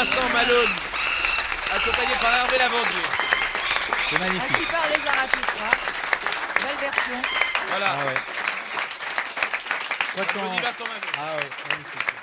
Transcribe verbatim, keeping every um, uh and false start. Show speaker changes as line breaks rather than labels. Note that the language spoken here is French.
Vincent Malone, accompagné par Hervé Lavandier.
C'est magnifique.
Ainsi par les Zarathustra. Belle version.
Voilà.
Ah ouais. Toi, quand-
Applaudis Vincent Malone.
Ah ouais, magnifique.